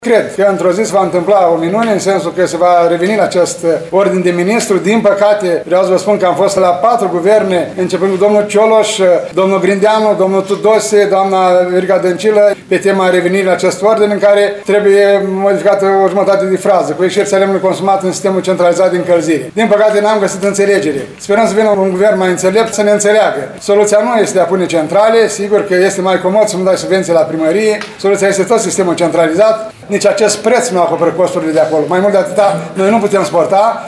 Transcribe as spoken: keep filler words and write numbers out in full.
Cred că într-o zi se va întâmpla o minune, în sensul că se va reveni la acest ordin de ministru. Din păcate, vreau să vă spun că am fost la patru guverne, începând cu domnul Cioloș, domnul Grindeanu, domnul Tudose, doamna Viorica Dăncilă, pe tema revenirii la acest ordin, în care trebuie modificată o jumătate de frază, cu excepția lemnului consumat în sistemul centralizat de încălzire. Din păcate, n-am găsit înțelegere. Sperăm să vină un guvern mai înțelept să ne înțeleagă. Soluția nu este de a pune centrale, sigur că este mai comod să nu dai subvenții la primărie, soluția este tot sistemul centralizat. Nici acest preț nu acoperă costurile de acolo. Mai mult de atâta, noi nu putem sporta.